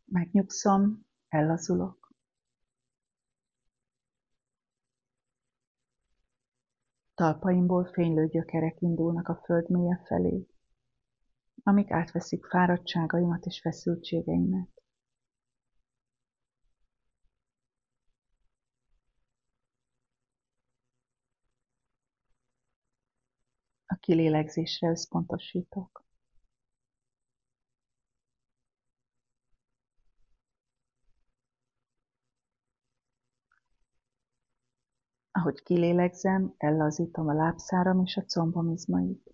Megnyugszom, ellazulok. Talpaimból fénylő gyökerek indulnak a föld mélye felé, amik átveszik fáradtságaimat és feszültségeimet. A kilélegzésre összpontosítok. Ahogy kilélegzem, ellazítom a lábszáram és a combom izmait.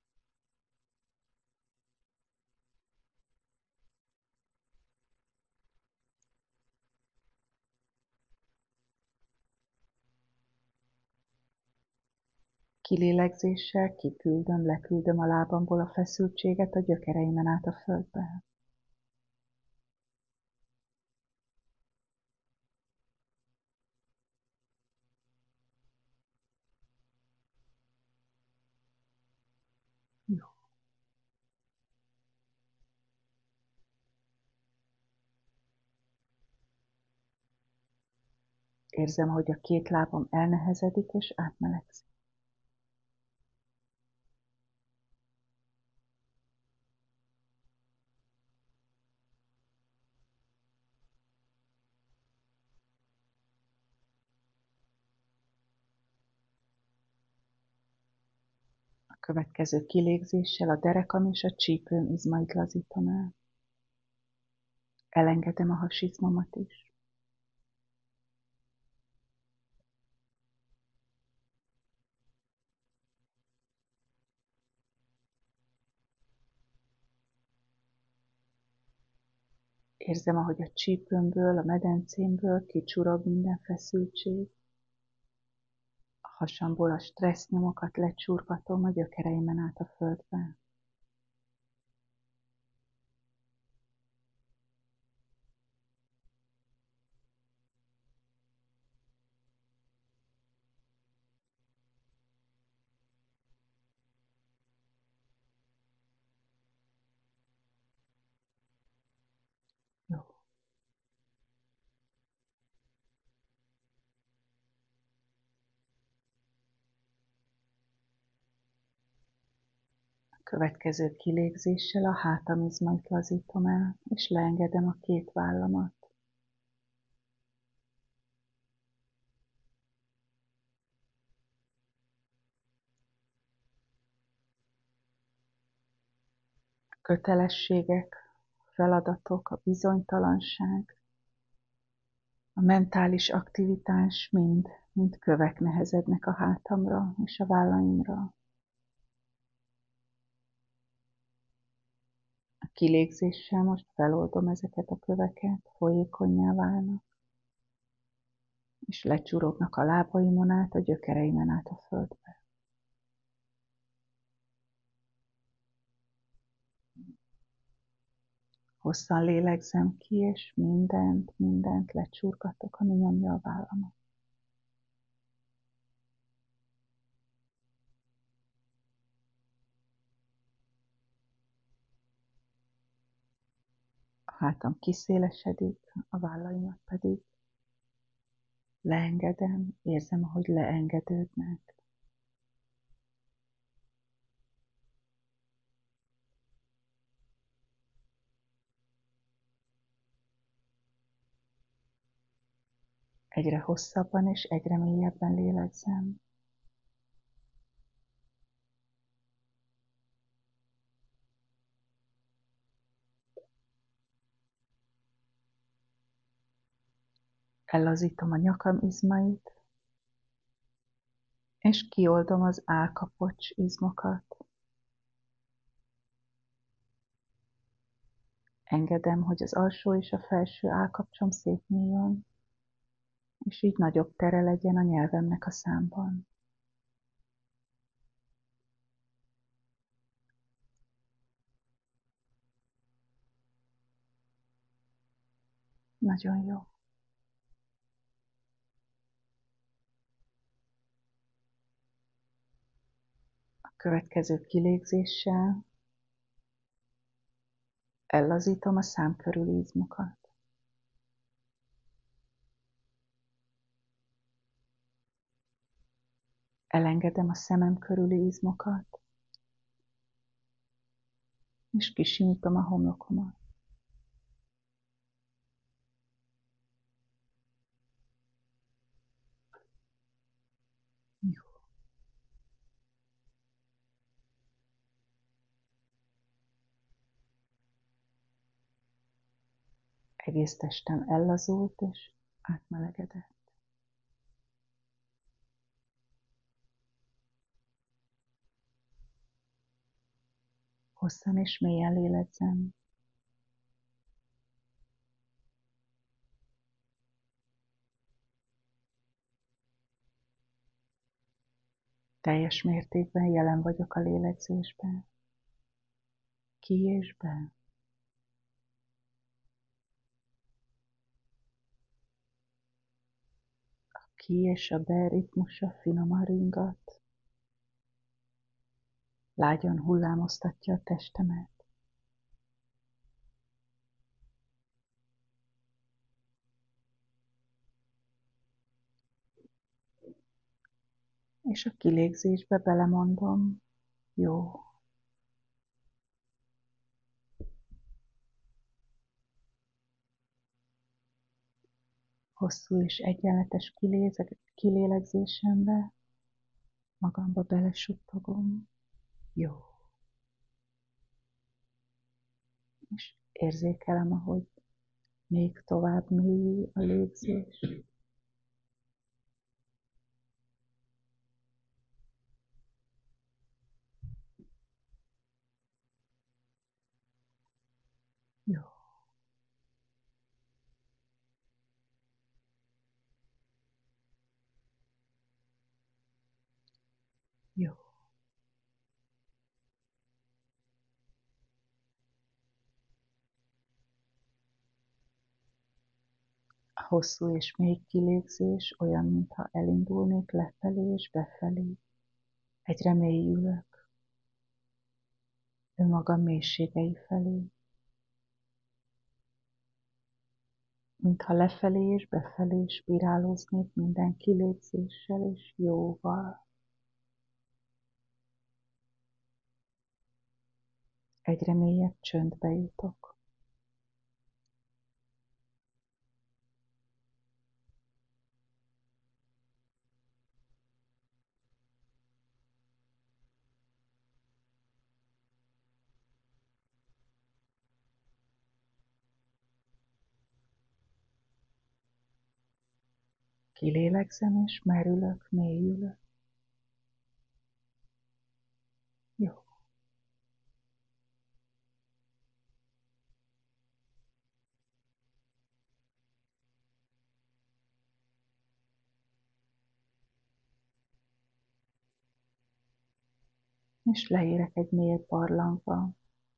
Kilélegzéssel leküldöm a lábamból a feszültséget a gyökereimen át a földbe. Jó. Érzem, hogy a két lábam elnehezedik és átmelegszik. A következő kilégzéssel a derekam és a csípőm izmait lazítom el. Elengedem a hasizmomat is. Érzem, ahogy a csípőmből, a medencémből kicsurog minden feszültség. A hasamból a stressznyomokat lecsurgatom a gyökereimen át a földbe. Jó. A következő kilégzéssel a hátam izmait lazítom el, és leengedem a két vállamat. A kötelességek, a feladatok, a bizonytalanság, a mentális aktivitás mind kövek nehezednek a hátamra és a vállaimra. A kilégzéssel most feloldom ezeket a köveket, folyékonnyá válnak, és lecsurognak a lábaimon át, a gyökereimen át a földbe. Hosszan lélegzem ki, és mindent lecsurgatok, ami nyomja a vállamat. A hátam kiszélesedik, a vállaimat pedig leengedem, érzem, ahogy leengedődnek. Egyre hosszabban és egyre mélyebben lélegzem. Ellazítom a nyakam izmait, és kioldom az állkapocs izmokat. Engedem, hogy az alsó és a felső állkapcsom szétnyíljon, és így nagyobb tere legyen a nyelvemnek a számban. Nagyon jó. A következő kilégzéssel ellazítom a szám körüli izmokat. Elengedem a szemem körüli izmokat, és kisimítom a homlokomat. Jó. Egész testem ellazult és átmelegedett. Hosszan és mélyen lélegzem. Teljes mértékben jelen vagyok a lélegzésben. Ki és be. A ki és a be ritmusa finoman ringat. Lágyan hullámoztatja a testemet. És a kilégzésbe belemondom, jó. Hosszú és egyenletes kilélegzésembe magamba belesuttogom, jó. És érzékelem, ahogy még tovább mélyül a légzés. Jó. Jó. A hosszú és mély kilégzés olyan, mintha elindulnék lefelé és befelé. Egyre mélyülök. Önmagam mélységei felé. Mintha lefelé és befelé spiráloznék minden kilégzéssel és jóval. Egyre mélyebb csöndbe jutok. Kilélegzem és merülök, mélyülök. Jó. És leérek egy mély barlangba,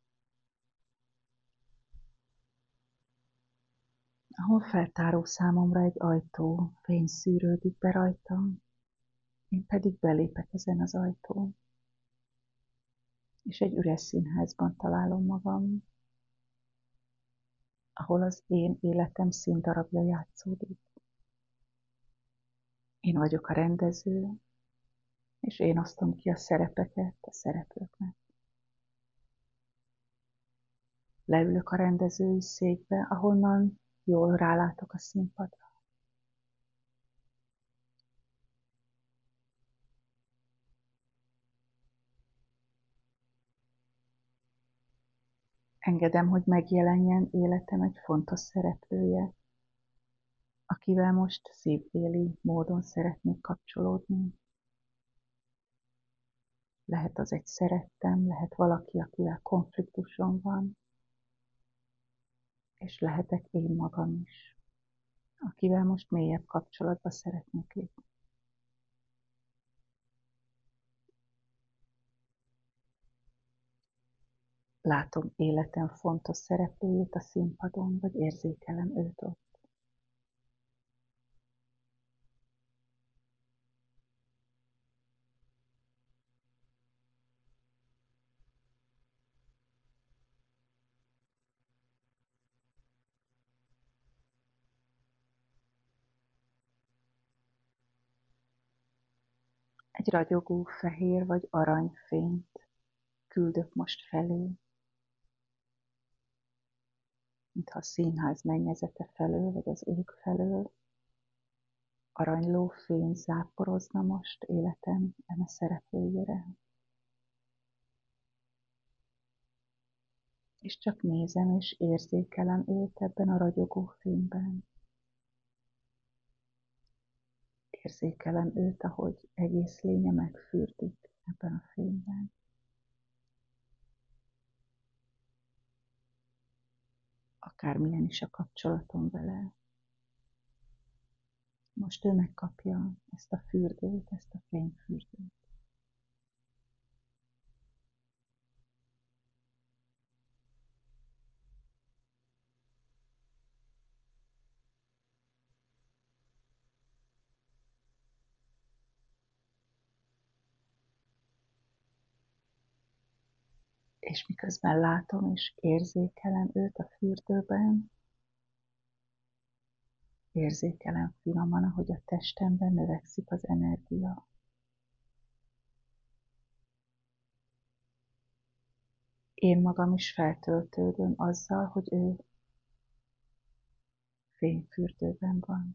ahol feltáró számomra egy ajtó, fény szűrődik be rajtam, én pedig belépek ezen az ajtón, és egy üres színházban találom magam, ahol az én életem színdarabja játszódik. Én vagyok a rendező, és én osztom ki a szerepeket a szereplőknek. Leülök a rendezői székbe, ahonnan jól rálátok a színpadra. Engedem, hogy megjelenjen életem egy fontos szereplője, akivel most szívbéli módon szeretnék kapcsolódni. Lehet az egy szerettem, lehet valaki, akivel konfliktusom van, és lehetek én magam is, akivel most mélyebb kapcsolatba szeretnék lépni. Látom életem fontos szereplőjét a színpadon, vagy érzékelem őt ott. Egy ragyogó fehér vagy aranyfényt küldök most felé, mintha a színház mennyezete felől, vagy az ég felől aranyló fény záporozna most életem eme szereplőjére. És csak nézem és érzékelem őt ebben a ragyogó fényben. Érzékelem őt, ahogy egész lénye megfürdik ebben a fényben. Akármilyen is a kapcsolatom vele. Most ő megkapja ezt a fürdőt, ezt a fényfürdőt. És miközben látom és érzékelem őt a fürdőben, érzékelem finoman, ahogy a testemben növekszik az energia. Én magam is feltöltődöm azzal, hogy ő fényfürdőben van.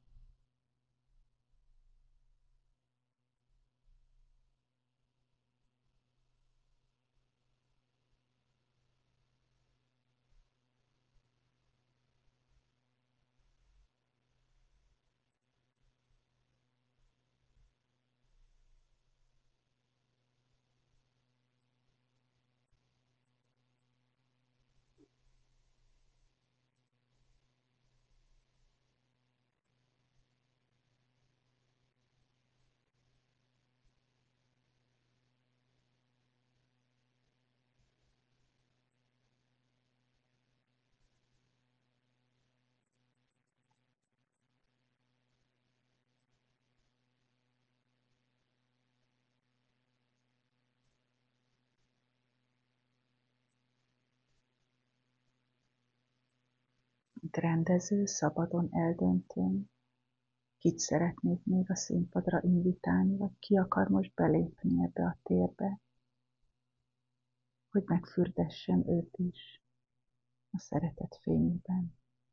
Mint rendező, szabadon eldöntöm, kit szeretnék még a színpadra invitálni, vagy ki akar most belépni ebbe a térbe, hogy megfürdessem őt is a szeretet fényében.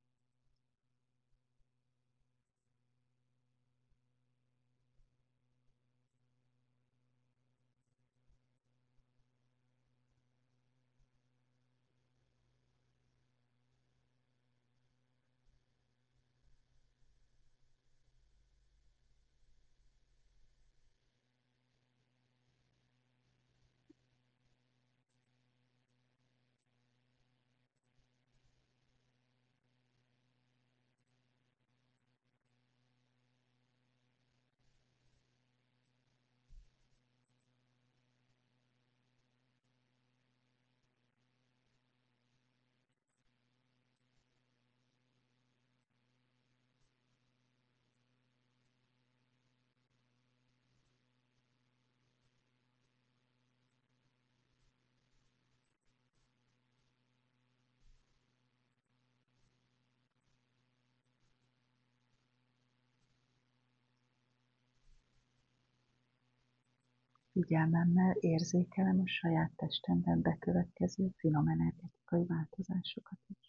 Figyelmemmel érzékelem a saját testemben bekövetkező finom energetikai változásokat is.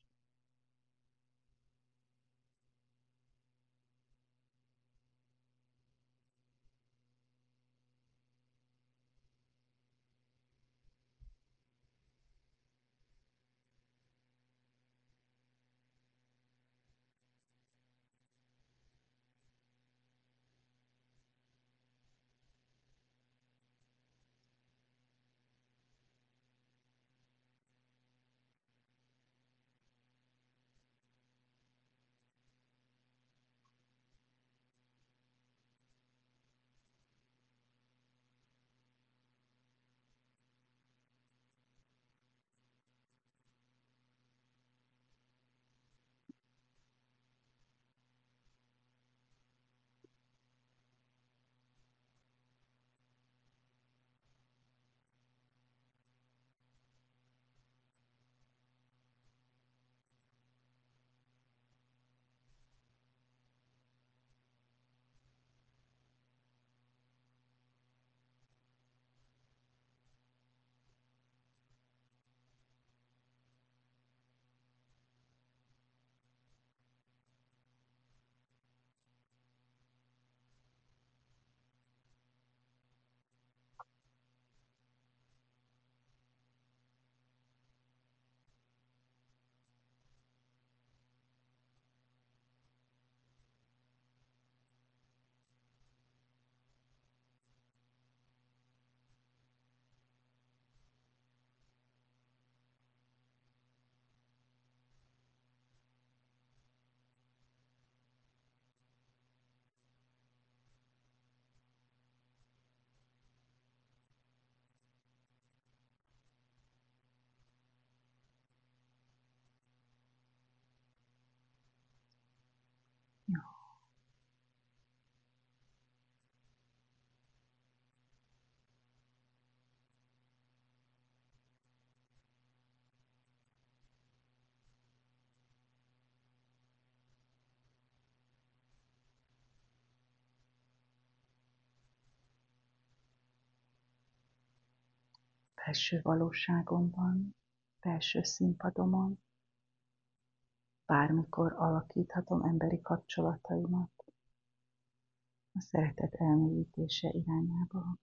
belső valóságomban, belső színpadomon, bármikor alakíthatom emberi kapcsolataimat a szeretet elmélyítése irányába.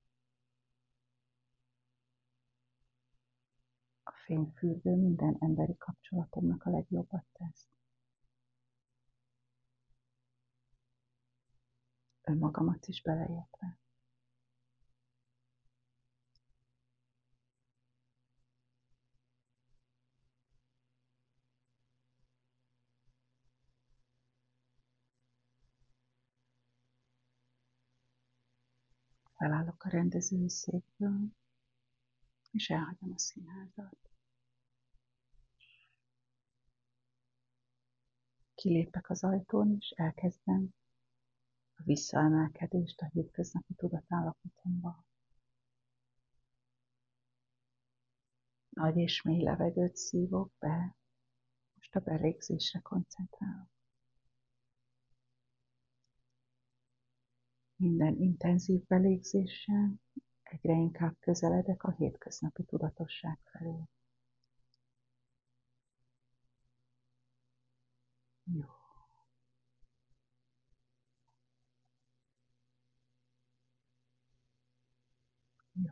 A fényfürdő minden emberi kapcsolatomnak a legjobbat tesz. Önmagamat is beleértve. Felállok a rendezői székből, és elhagyom a színházat. Kilépek az ajtón, és elkezdem a visszaemelkedést a hétköznapi tudatállapotomba. Nagy és mély levegőt szívok be, most a belégzésre koncentrálok. Minden intenzív belégzéssel egyre inkább közeledek a hétköznapi tudatosság felé. Jó. Jó.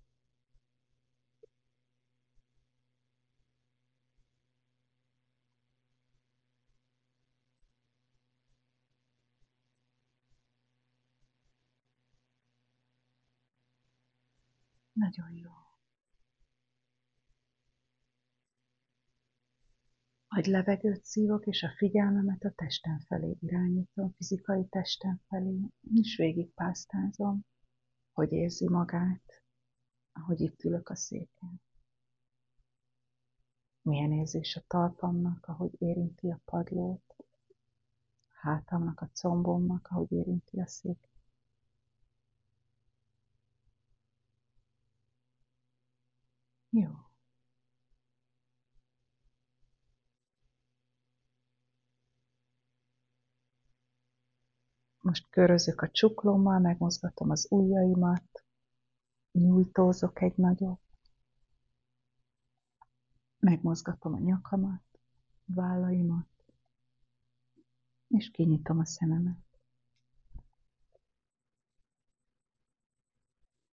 Nagyon jó. Nagy levegőt szívok, és a figyelmemet a testem felé irányítom, fizikai testem felé, és végigpásztázom, hogy érzi magát, ahogy itt ülök a széken. Milyen érzés a talpamnak, ahogy érinti a padlót, a hátamnak, a combomnak, ahogy érinti a széket. Jó. Most körözök a csuklómmal, megmozgatom az ujjaimat, nyújtózok egy nagyot, megmozgatom a nyakamat, vállaimat, és kinyitom a szememet.